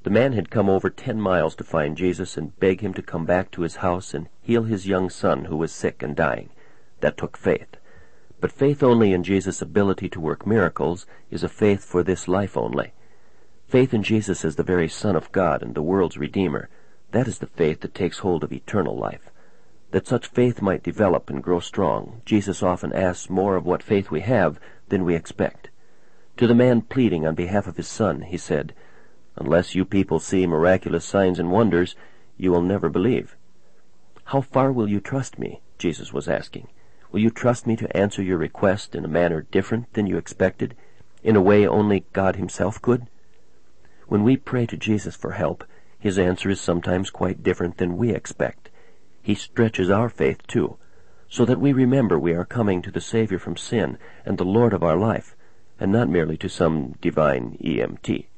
The man had come over 10 miles to find Jesus and beg him to come back to his house and heal his young son who was sick and dying. That took faith. But faith only in Jesus' ability to work miracles is a faith for this life only. Faith in Jesus as the very Son of God and the world's Redeemer, that is the faith that takes hold of eternal life. That such faith might develop and grow strong, Jesus often asks more of what faith we have than we expect. To the man pleading on behalf of his son, he said, "Unless you people see miraculous signs and wonders, you will never believe." "How far will you trust me?" Jesus was asking. "Will you trust me to answer your request in a manner different than you expected, in a way only God himself could?" When we pray to Jesus for help, his answer is sometimes quite different than we expect. He stretches our faith, too, so that we remember we are coming to the Savior from sin and the Lord of our life, and not merely to some divine EMT.